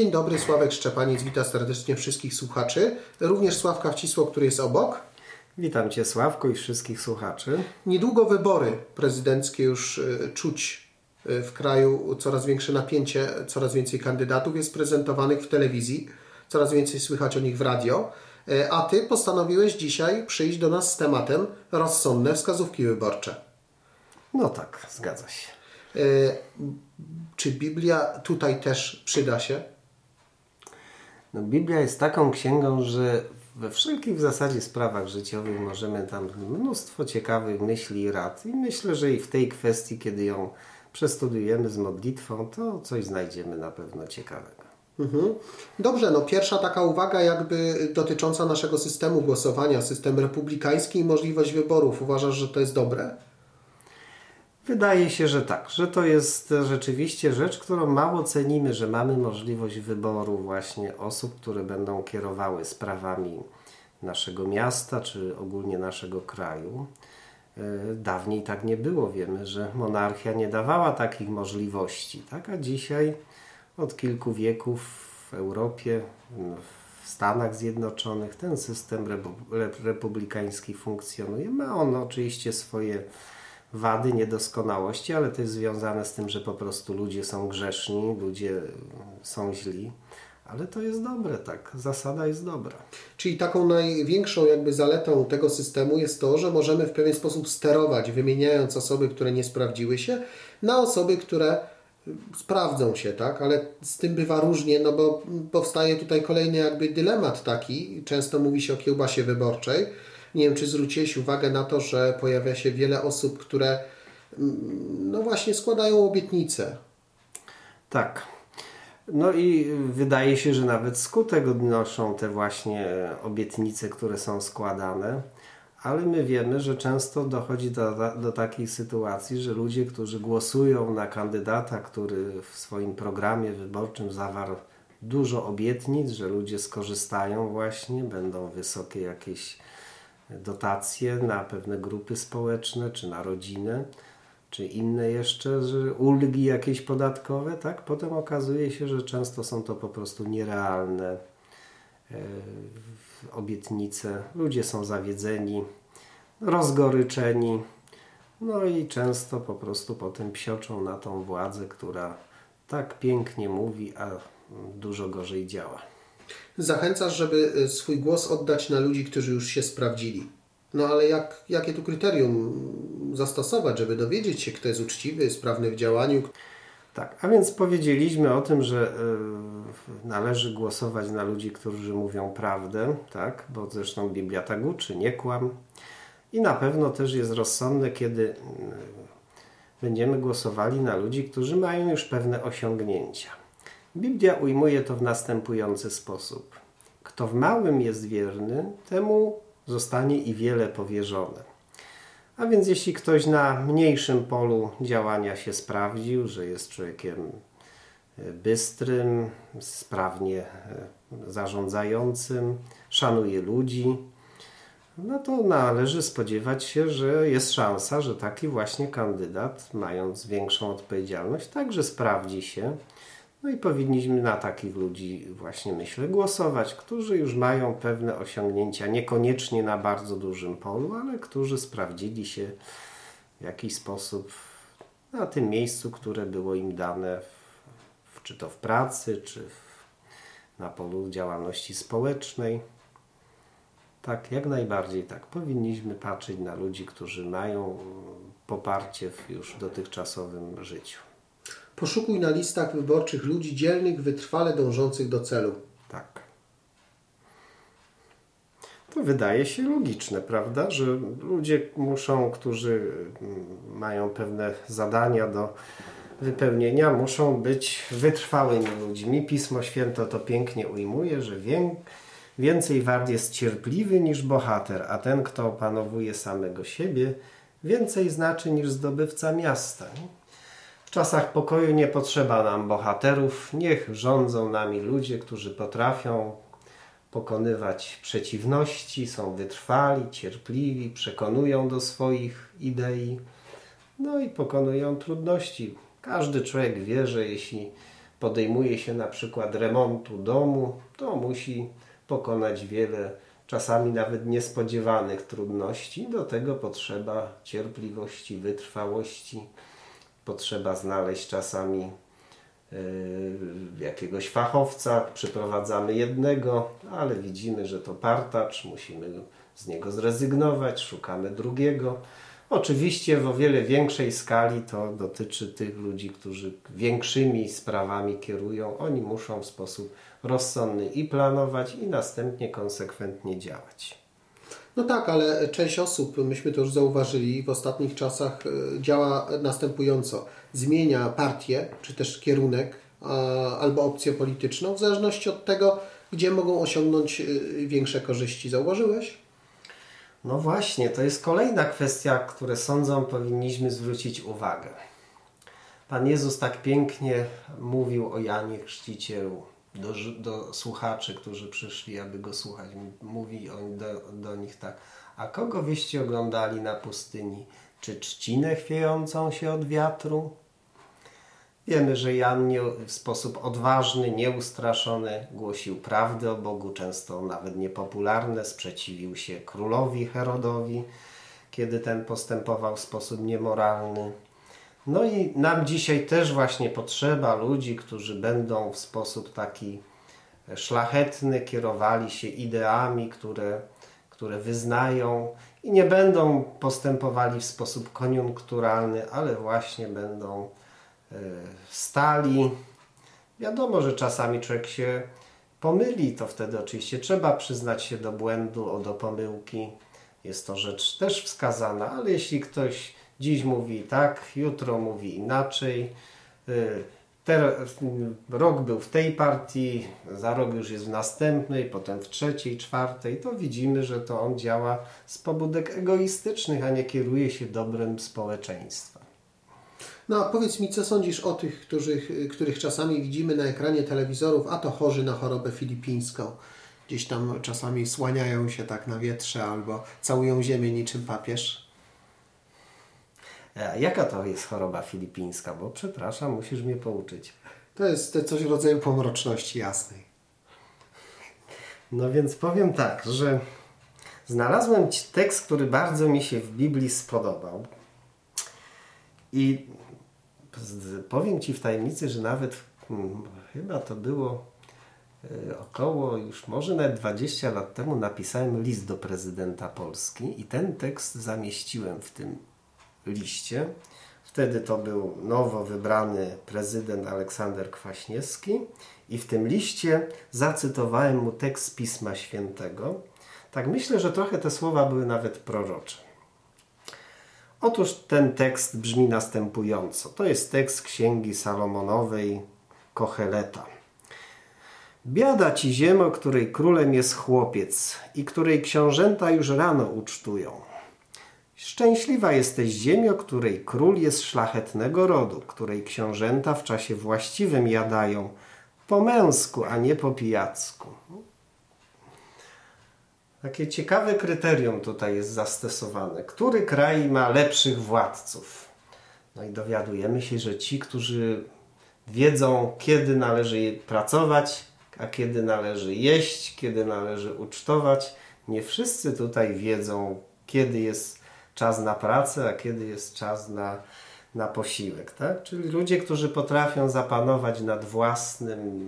Dzień dobry, Sławek Szczepaniec, witam serdecznie wszystkich słuchaczy, również Sławka Wcisło, który jest obok. Witam Cię, Sławku, i wszystkich słuchaczy. Niedługo wybory prezydenckie, już czuć w kraju coraz większe napięcie, coraz więcej kandydatów jest prezentowanych w telewizji, coraz więcej słychać o nich w radio, a Ty postanowiłeś dzisiaj przyjść do nas z tematem rozsądne wskazówki wyborcze. No tak, zgadza się. Czy Biblia tutaj też przyda się? No, Biblia jest taką księgą, że we wszelkich w zasadzie sprawach życiowych możemy tam mnóstwo ciekawych myśli i rad. I myślę, że i w tej kwestii, kiedy ją przestudiujemy z modlitwą, to coś znajdziemy na pewno ciekawego. Dobrze, no pierwsza taka uwaga jakby dotycząca naszego systemu głosowania, system republikański i możliwość wyborów. Uważasz, że to jest dobre? Wydaje się, że tak, że to jest rzeczywiście rzecz, którą mało cenimy, że mamy możliwość wyboru właśnie osób, które będą kierowały sprawami naszego miasta, czy ogólnie naszego kraju. Dawniej tak nie było. Wiemy, że monarchia nie dawała takich możliwości, tak? A dzisiaj od kilku wieków w Europie, w Stanach Zjednoczonych ten system republikański funkcjonuje. Ma on oczywiście swoje wady, niedoskonałości, ale to jest związane z tym, że po prostu ludzie są grzeszni, ludzie są źli, ale to jest dobre, tak, zasada jest dobra. Czyli taką największą jakby zaletą tego systemu jest to, że możemy w pewien sposób sterować, wymieniając osoby, które nie sprawdziły się, na osoby, które sprawdzą się, tak, ale z tym bywa różnie, no bo powstaje tutaj kolejny jakby dylemat taki, często mówi się o kiełbasie wyborczej. Nie wiem, czy zwróciłeś uwagę na to, że pojawia się wiele osób, które no właśnie składają obietnice. Tak. No i wydaje się, że nawet skutek odnoszą te właśnie obietnice, które są składane, ale my wiemy, że często dochodzi do takiej sytuacji, że ludzie, którzy głosują na kandydata, który w swoim programie wyborczym zawarł dużo obietnic, że ludzie skorzystają właśnie, będą wysokie jakieś dotacje na pewne grupy społeczne, czy na rodzinę, czy inne jeszcze, że ulgi jakieś podatkowe, tak? Potem okazuje się, że często są to po prostu nierealne obietnice. Ludzie są zawiedzeni, rozgoryczeni, no i często po prostu potem psioczą na tą władzę, która tak pięknie mówi, a dużo gorzej działa. Zachęcasz, żeby swój głos oddać na ludzi, którzy już się sprawdzili. No ale jakie tu kryterium zastosować, żeby dowiedzieć się, kto jest uczciwy, sprawny w działaniu? Tak, a więc powiedzieliśmy o tym, że należy głosować na ludzi, którzy mówią prawdę, tak? Bo zresztą Biblia tak uczy, nie kłam. I na pewno też jest rozsądne, kiedy będziemy głosowali na ludzi, którzy mają już pewne osiągnięcia. Biblia ujmuje to w następujący sposób. Kto w małym jest wierny, temu zostanie i wiele powierzone. A więc jeśli ktoś na mniejszym polu działania się sprawdził, że jest człowiekiem bystrym, sprawnie zarządzającym, szanuje ludzi, no to należy spodziewać się, że jest szansa, że taki właśnie kandydat, mając większą odpowiedzialność, także sprawdzi się. No i powinniśmy na takich ludzi właśnie, myślę, głosować, którzy już mają pewne osiągnięcia, niekoniecznie na bardzo dużym polu, ale którzy sprawdzili się w jakiś sposób na tym miejscu, które było im dane, czy to w pracy, czy na polu działalności społecznej. Tak, jak najbardziej tak. Powinniśmy patrzeć na ludzi, którzy mają poparcie w już dotychczasowym życiu. Poszukuj na listach wyborczych ludzi dzielnych, wytrwale dążących do celu. Tak. To wydaje się logiczne, prawda? Że ludzie którzy mają pewne zadania do wypełnienia, muszą być wytrwałymi ludźmi. Pismo Święte to pięknie ujmuje, że więcej wart jest cierpliwy niż bohater, a ten, kto opanowuje samego siebie, więcej znaczy niż zdobywca miasta. W czasach pokoju nie potrzeba nam bohaterów, niech rządzą nami ludzie, którzy potrafią pokonywać przeciwności, są wytrwali, cierpliwi, przekonują do swoich idei, no i pokonują trudności. Każdy człowiek wie, że jeśli podejmuje się na przykład remontu domu, to musi pokonać wiele, czasami nawet niespodziewanych trudności. Do tego potrzeba cierpliwości, wytrwałości, potrzeba znaleźć czasami jakiegoś fachowca, przyprowadzamy jednego, ale widzimy, że to partacz, musimy z niego zrezygnować, szukamy drugiego. Oczywiście w o wiele większej skali to dotyczy tych ludzi, którzy większymi sprawami kierują. Oni muszą w sposób rozsądny i planować, i następnie konsekwentnie działać. No tak, ale część osób, myśmy to już zauważyli, w ostatnich czasach działa następująco. Zmienia partię, czy też kierunek, albo opcję polityczną, w zależności od tego, gdzie mogą osiągnąć większe korzyści. Zauważyłeś? No właśnie, to jest kolejna kwestia, którą sądzą powinniśmy zwrócić uwagę. Pan Jezus tak pięknie mówił o Janie Chrzcicielu do słuchaczy, którzy przyszli, aby Go słuchać. Mówi on do nich tak: a kogo wyście oglądali na pustyni? Czy trzcinę chwiejącą się od wiatru? Wiemy, że Jan w sposób odważny, nieustraszony głosił prawdę o Bogu, często nawet niepopularne, sprzeciwił się królowi Herodowi, kiedy ten postępował w sposób niemoralny. No i nam dzisiaj też właśnie potrzeba ludzi, którzy będą w sposób taki szlachetny kierowali się ideami, które wyznają, i nie będą postępowali w sposób koniunkturalny, ale właśnie będą stali. Wiadomo, że czasami człowiek się pomyli, to wtedy oczywiście trzeba przyznać się do błędu, do pomyłki. Jest to rzecz też wskazana, ale jeśli ktoś dziś mówi tak, jutro mówi inaczej, rok był w tej partii, za rok już jest w następnej, potem w trzeciej, czwartej, to widzimy, że to on działa z pobudek egoistycznych, a nie kieruje się dobrem społeczeństwa. No a powiedz mi, co sądzisz o tych, których czasami widzimy na ekranie telewizorów, a to chorzy na chorobę filipińską. Gdzieś tam czasami słaniają się tak na wietrze albo całują ziemię niczym papież. A jaka to jest choroba filipińska? Bo przepraszam, musisz mnie pouczyć. To jest coś w rodzaju pomroczności jasnej. No więc powiem tak, że znalazłem tekst, który bardzo mi się w Biblii spodobał. I powiem Ci w tajemnicy, że nawet chyba to było około już może nawet 20 lat temu napisałem list do prezydenta Polski i ten tekst zamieściłem w tym liście. Wtedy to był nowo wybrany prezydent Aleksander Kwaśniewski i w tym liście zacytowałem mu tekst z Pisma Świętego. Tak myślę, że trochę te słowa były nawet prorocze. Otóż ten tekst brzmi następująco. To jest tekst Księgi Salomonowej Kocheleta. Biada ci ziemo, której królem jest chłopiec i której książęta już rano ucztują. Szczęśliwa jesteś ziemio, której król jest szlachetnego rodu, której książęta w czasie właściwym jadają, po męsku, a nie po pijacku. Takie ciekawe kryterium tutaj jest zastosowane. Który kraj ma lepszych władców? No i dowiadujemy się, że ci, którzy wiedzą, kiedy należy pracować, a kiedy należy jeść, kiedy należy ucztować, nie wszyscy tutaj wiedzą, kiedy jest czas na pracę, a kiedy jest czas na posiłek. Tak? Czyli ludzie, którzy potrafią zapanować nad własnym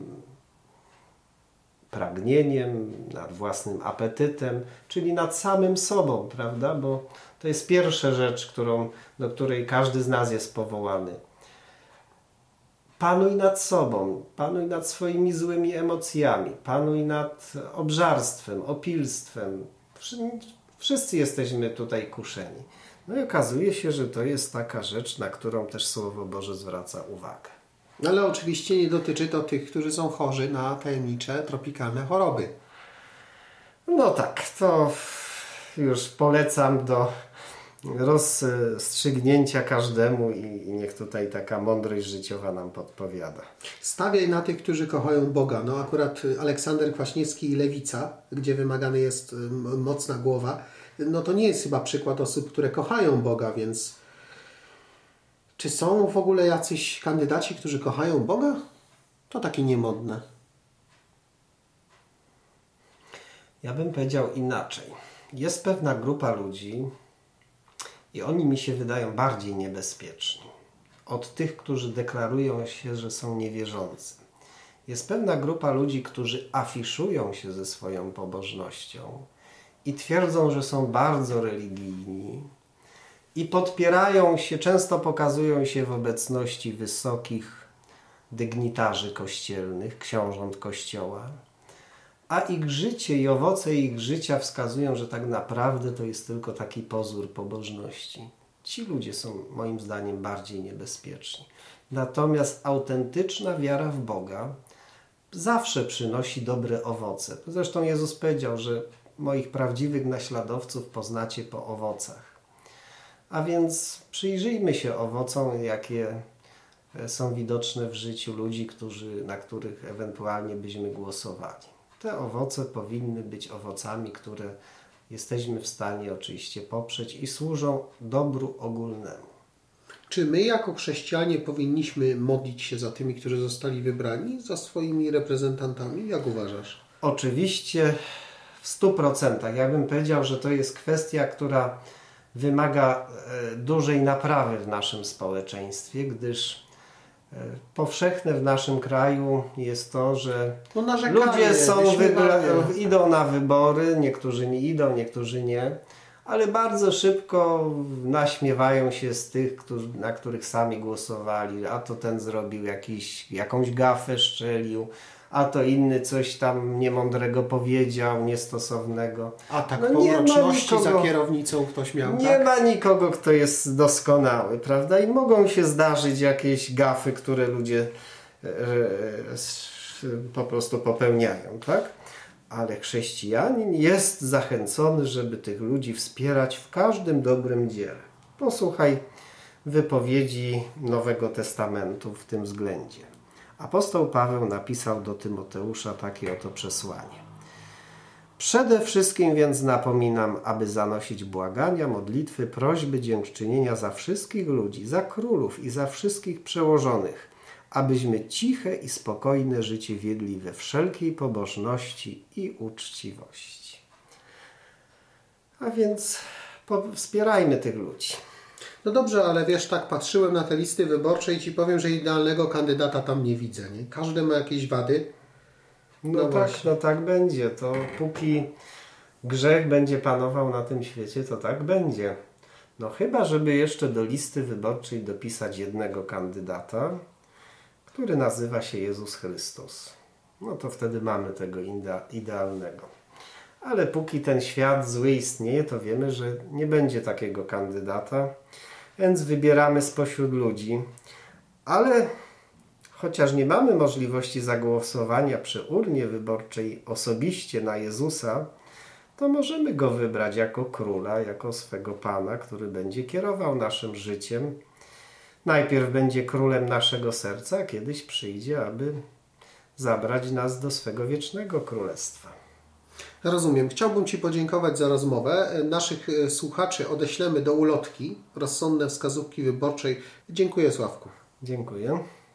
pragnieniem, nad własnym apetytem, czyli nad samym sobą, prawda? Bo to jest pierwsza rzecz, do której każdy z nas jest powołany. Panuj nad sobą, panuj nad swoimi złymi emocjami, panuj nad obżarstwem, opilstwem. Wszyscy jesteśmy tutaj kuszeni. No i okazuje się, że to jest taka rzecz, na którą też Słowo Boże zwraca uwagę. Ale oczywiście nie dotyczy to tych, którzy są chorzy na tajemnicze, tropikalne choroby. No tak, to już polecam do rozstrzygnięcia każdemu i niech tutaj taka mądrość życiowa nam podpowiada. Stawiaj na tych, którzy kochają Boga. No akurat Aleksander Kwaśniewski i Lewica, gdzie wymagana jest mocna głowa, no to nie jest chyba przykład osób, które kochają Boga, więc czy są w ogóle jacyś kandydaci, którzy kochają Boga? To takie niemodne. Ja bym powiedział inaczej. Jest pewna grupa ludzi i oni mi się wydają bardziej niebezpieczni od tych, którzy deklarują się, że są niewierzący. Jest pewna grupa ludzi, którzy afiszują się ze swoją pobożnością i twierdzą, że są bardzo religijni i podpierają się, często pokazują się w obecności wysokich dygnitarzy kościelnych, książąt Kościoła, a ich życie i owoce ich życia wskazują, że tak naprawdę to jest tylko taki pozór pobożności. Ci ludzie są moim zdaniem bardziej niebezpieczni. Natomiast autentyczna wiara w Boga zawsze przynosi dobre owoce. Zresztą Jezus powiedział, że moich prawdziwych naśladowców poznacie po owocach. A więc przyjrzyjmy się owocom, jakie są widoczne w życiu ludzi, na których ewentualnie byśmy głosowali. Te owoce powinny być owocami, które jesteśmy w stanie oczywiście poprzeć i służą dobru ogólnemu. Czy my jako chrześcijanie powinniśmy modlić się za tymi, którzy zostali wybrani, za swoimi reprezentantami? Jak uważasz? Oczywiście w 100%. Ja bym powiedział, że to jest kwestia, która wymaga dużej naprawy w naszym społeczeństwie, gdyż powszechne w naszym kraju jest to, że ludzie idą na wybory, niektórzy nie idą, niektórzy nie, ale bardzo szybko naśmiewają się z tych, na których sami głosowali, a to ten zrobił jakąś gafę szczelił, a to inny coś tam niemądrego powiedział, niestosownego. A tak po mroczności za kierownicą ktoś miał, Nie ma nikogo, kto jest doskonały, prawda? I mogą się zdarzyć jakieś gafy, które ludzie po prostu popełniają, tak? Ale chrześcijanin jest zachęcony, żeby tych ludzi wspierać w każdym dobrym dziele. Posłuchaj wypowiedzi Nowego Testamentu w tym względzie. Apostoł Paweł napisał do Tymoteusza takie oto przesłanie. Przede wszystkim więc napominam, aby zanosić błagania, modlitwy, prośby, dziękczynienia za wszystkich ludzi, za królów i za wszystkich przełożonych, abyśmy ciche i spokojne życie wiedli we wszelkiej pobożności i uczciwości. A więc wspierajmy tych ludzi. No dobrze, ale wiesz, tak patrzyłem na te listy wyborcze i ci powiem, że idealnego kandydata tam nie widzę. Nie? Każdy ma jakieś wady. No tak będzie. To póki grzech będzie panował na tym świecie, to tak będzie. No chyba, żeby jeszcze do listy wyborczej dopisać jednego kandydata, który nazywa się Jezus Chrystus. No to wtedy mamy tego idealnego. Ale póki ten świat zły istnieje, to wiemy, że nie będzie takiego kandydata, więc wybieramy spośród ludzi. Ale chociaż nie mamy możliwości zagłosowania przy urnie wyborczej osobiście na Jezusa, to możemy Go wybrać jako króla, jako swego Pana, który będzie kierował naszym życiem. Najpierw będzie królem naszego serca, a kiedyś przyjdzie, aby zabrać nas do swego wiecznego królestwa. Rozumiem. Chciałbym Ci podziękować za rozmowę. Naszych słuchaczy odeślemy do ulotki Rozsądne wskazówki wyborczej. Dziękuję, Sławku. Dziękuję.